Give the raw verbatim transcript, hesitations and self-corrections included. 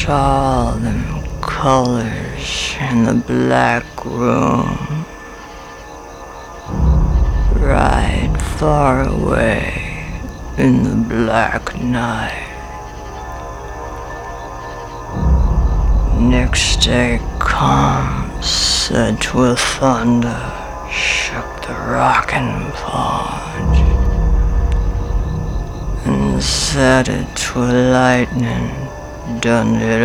Saw them colors in the black room, right far away in the black night. Next day calm, said to a thunder, shook the rocking pond, and said it to a lightning, done it